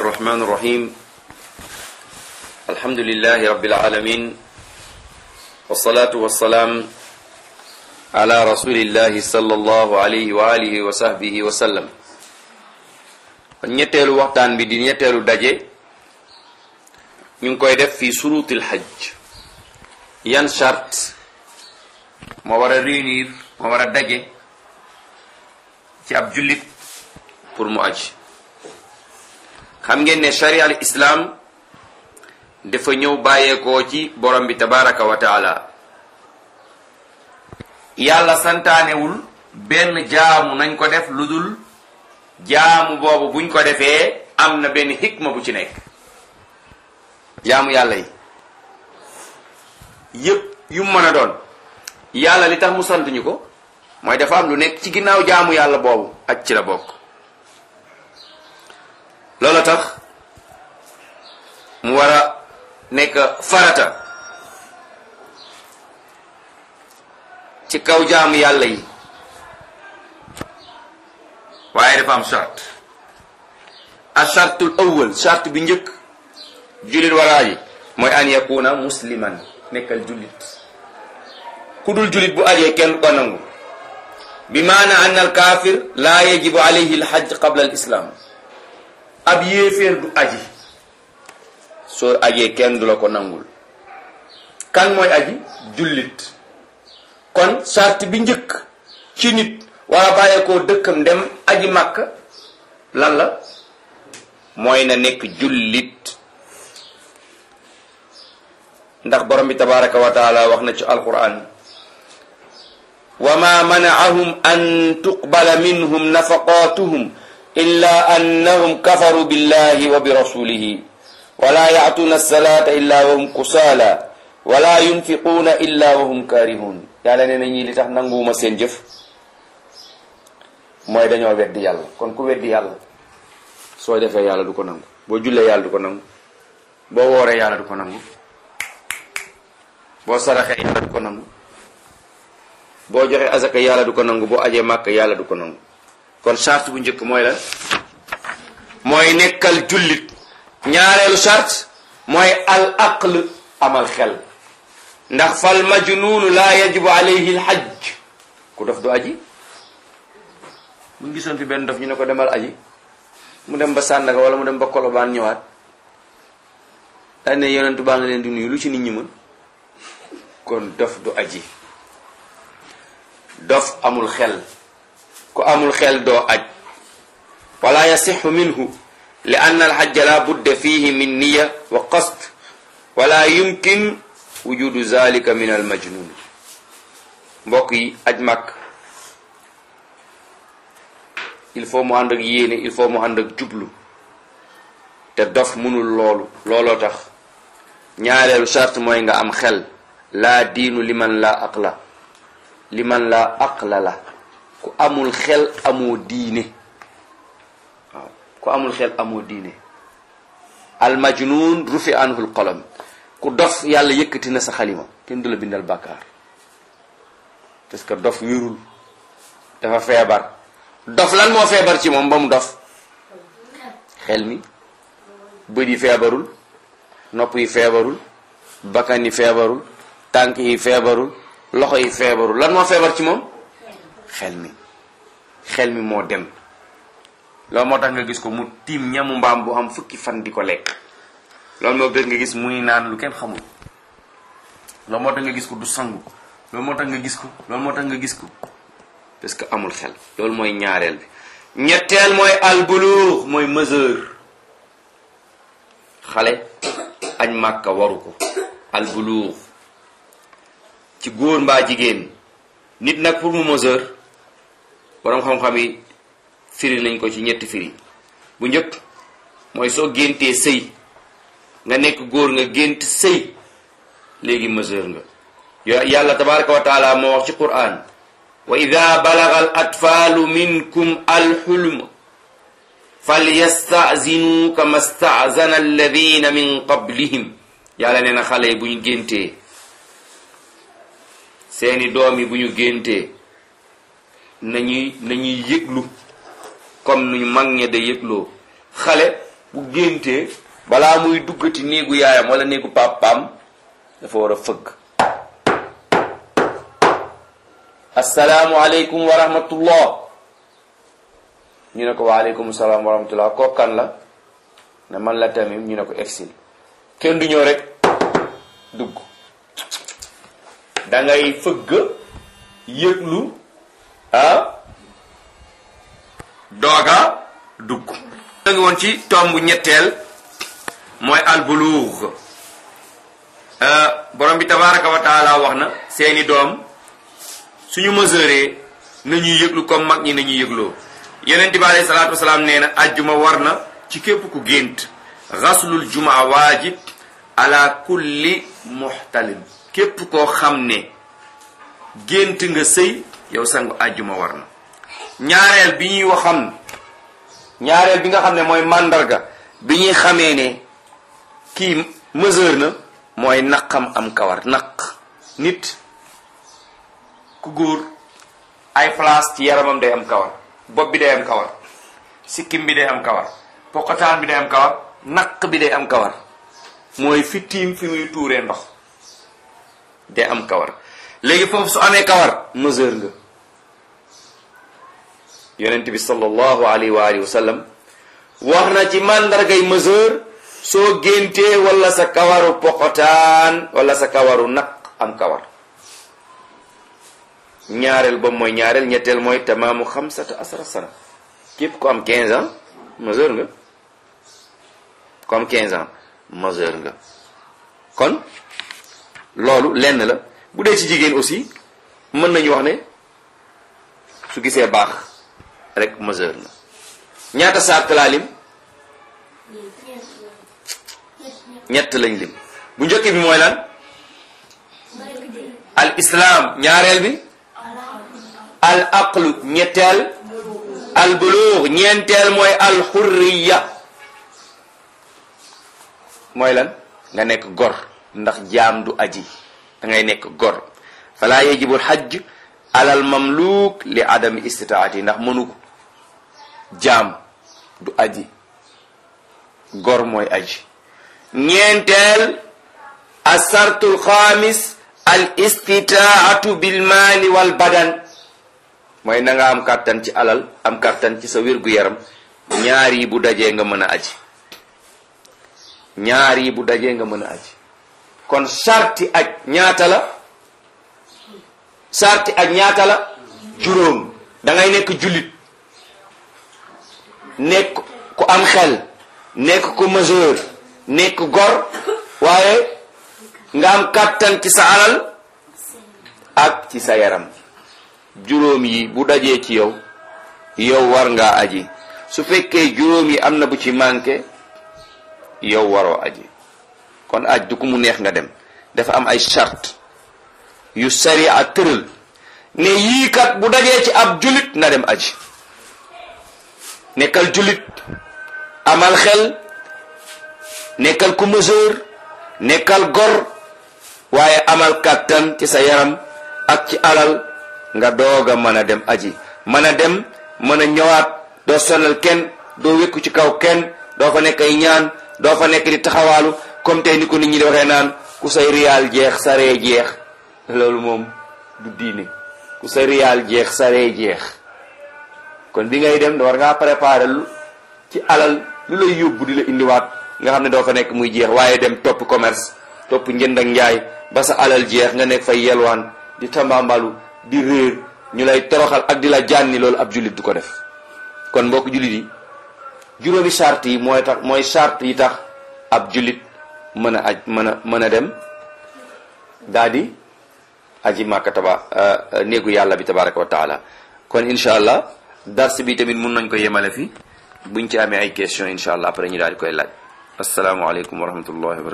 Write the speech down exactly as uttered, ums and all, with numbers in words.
الرحمن الرحيم الحمد لله رب العالمين والصلاة والسلام على رسول الله صلى الله عليه وآله وصحبه وسلم ñetteelu waxtaan bi di ñetteelu daje ñu ngi koy def fi surutil hajj yan charte moo war a réunir moo war a daje ci ab jullit pour mu aj xam ngeen ne sharia al islam dafa ñëw bàyyeekoo ci borom bi tabaraka wa taala yàlla santaanewul benn jaamu nañ ko def lu dul jaamu boobu buñ ko defee am na benn xikma bu ci nekk jaamu yàlla yi yépp yu mën a doon yàlla li tax mu sant ñu ko mooy dafa am lu nekk ci ginnaaw jaamu yàlla boobu aj ci la bokk loolu tax mu war a nekk farata ci kaw jaamu yàlla yi waaye dafa am charte a chartul awwal charte bi njëkk jullit wala aji mooy an yakuna musliman nekkal jullit ku dul jullit bu ajee kenn ko nangu bi maana anna al kafir la yajibu alayhi al hajj qabla al islam ab yéeféer du aji soo ajee kenn du la ko nangul kan mooy aji jullit kon charte bi njëkk ci nit wala bàyyeekoo dëkkam dem aji màkk lan la mooy na nekk jullit ndax borom bi tabaraka wa taala wax na ci alquran wa ma mana'ahum an tuqbala minhum nafaqatuhum illa annahum kafaru billahi wa bi rasulihi wala ya'tuna as-salata illa wa hum kusala wala yunfiquna illa wa hum karihun yàlla nee na ñii li tax nanguwuma seen jëf mooy dañoo weddi yàlla kon ku weddi yàlla soo defee yàlla du ko nangu boo jullee yàlla du ko nangu boo wooree yàlla du ko nangu boo saraxee yàlla du ko nangu boo joxe azaka yàlla du ko nangu boo ajee màkk yàlla du ko nangu kon charte bu njëkk mooy lan mooy nekkal jullit ñaareelu charte mooy al aql amal xel ndax fal majnuunu laa yajibu alayhi al hajj ku dof du aji bu ñu gisoon fi benn dof ñu ne ko demal aji mu dem ba Sandaga wala mu dem ba Kolobaan ñëwaat dañ ne yonentu baa nga leen di nuyu lu ci nit ñi mën kon dof du aji dof amul xel ku amul xel doo aj wala yasixu minhu li anna alxajja la budda fihi min niya wa qasd wala yumkin wujudu zalika min almajnun mbokk yi aj màkk il faut mu ànd ak yéene il faut mu ànd ak jublu te dof mënul loolu looloo tax ñaareelu charte mooy nga am xel laa diinu liman laa aqla liman laa aqla la ku amul xel amoo diine waaw ku amul xel amoo diine al majnun rufi anhu al qalam ku dof yàlla yëkkati na sa xalima kenn du la bindal bàkkaar parce que dof wérul dafa feebar dof lan moo feebar ci moom ba mu dof xel mi bët yi feebarul nopp yi feebarul bakkan yi feebarul tànk yi feebarul loxo yi feebarul lan moo feebar ci moom xel mi xel mi moo dem loolu moo tax nga gis ko mu tiim ñamu mbaam bu am fukki fan di ko lekk loolu moo tax nga gis muy naan lu kenn xamul loolu moo tax nga gis ko du sangu loolu moo tax nga gis ko loolu moo tax nga gis ko parce que amul xel loolu mooy ñaareel bi ñetteel mooy albuluux mooy mesure xale añ màkka waru ko albuluux ci góor mbaa jigéen nit nag pour mu mesure borom xam-xam yi firi nañ ko ci ñetti firi bu njëkk mooy soo géntee sëy nga nekk góor nga gént sëy léegi mesure nga yo yàlla tabaraka wa taala moo wax ci Qur'an wa ida balaga al atfaalu minkum alxulm falyastazinu kama stazana alladina min qablihim yàlla nee na xale yi bu ñu géntee seeni doom yi bu ñu géntee nañuy nañuy yëglu comme nuñ mag ña da yëgloo xale bu géntee balaa muy duggati néegu yaayam wala néegu papaam dafa war a fëgg assalaamu aleykum wa rahmatullah ñu ne ko wa aleykum salaam wa rahmatullah kooku kan la ne man la Tamim ñu ne ko exil kenn du ñëw rek dugg dangay fëgg yëglu ah dooga dugg da ngi woon ci tomb ñetteel mooy albuluug borom bi tabaraka wa taala wax na seeni doom suñu mesuré nañuy yëglu comme mag ñi nañuy yëgloo yonent bi alayhi salaatu wasalaam nee na ajjuma war na ci képp ku gént xaslul jumaa waajib ala kulli muxtalim képp koo xam ne gént nga sëy yow sangu ajjuma war na ñaareel bi ñuy waxam ñaareel bi nga xam ne mooy màndarga bi ñuy xamee ne kii mesure na mooy naqam am kawar naq nit ku góor ay place ci yaramam day am kawar bopp bi day am kawar sikkim bi day am kawar poqataan bi day am kawar naq bi day am kawar mooy fi tiim fi muy tuuree ndox day am kawar léegi foofu su amee kawar mesure nga yonent bi sallallahu alayhi wa alihi wa sallam wax na ci màndargay mesure soo géntee wala sa kawaru poqotaan wala sa kawaru naq am kawar ñaareel ba mooy ñaareel ñetteel mooy tamaamu xamsata asara sana képp ku am quinze ans mesure nga ku am quinze ans mesure nga kon loolu lenn la bu dee ci jigéen aussi mën nañu wax ne su gisee baax rek mesure na ñaata sart laa lim ñett lañ lim bu njëkk bi mooy lan al islam ñaareel bi al aqlu ñetteel al buluug ñeenteel mooy al xurriya mooy lan nga nekk gor ndax jaam du aji da ngay nekk gor fala yajibul hajj alal mamluuk li adami istitaati ndax mënu ko jaam du aji gor mooy aji ñeenteel asartul xaamis al istitaatu bil maali wal badan mooy na nga am kàttan ci alal am kàttan ci sa wér-gu-yaram ñaar yi bu dajee nga mën a aji ñaar yi bu dajee nga mën a aji kon sarti aj ñaata la sarti aj ñaata la juróom da ngay nekk jullit nekk ku am xel nekk ku majeur nekk gor waaye nga am kàttan ci sa alal ak ci sa yaram juróom yi bu dajee ci yow yow war ngaa aji su fekkee juróom yi am na bu ci manqué yow waroo aji kon aj du ko mu neex nga dem dafa am ay charte yu sari a tëral ne yii kat bu dajee ci ab julit na dem aji nekkal julit amal xel nekkal ku mesure nekkal gor waaye amal kàttan ci sa yaram ak ci alal nga doog a mën a dem aji mën a dem mën a ñëwaat doo sonal kenn doo wékku ci kaw kenn doo fa nekk ay ñaan doo fa nekk di taxawaalu comme tey ni ko nit ñi di waxee naan ku say riyaal jeex saree jeex loolu moom du diine ku sa riyaal jeex saree jeex kon bi ngay dem war ngaa préparer lu ci alal lu lay yóbbu di la indiwaat nga xam ne doo fa nekk muy jeex waaye dem topp commerce topp njënd ak njaay ba sa alal jeex nga nekk fay yelwaan di tambambalu di réer ñu lay toroxal ak di la jànni loolu ab jullit du ko def kon mbokk jullit yi juróomi charte yi mooy tax mooy charte yi tax ab jullit mën a aj mën a mën a dem daa di aji màkka taba néegu yàlla bi tabaraka wa taala kon incha allah dars bi tamit mun nañ ko yemale fi buñ ci amee ay question incha allah après ñu daal di koy laaj assalaamu aleykum wa rahmatullahi wa barakatuh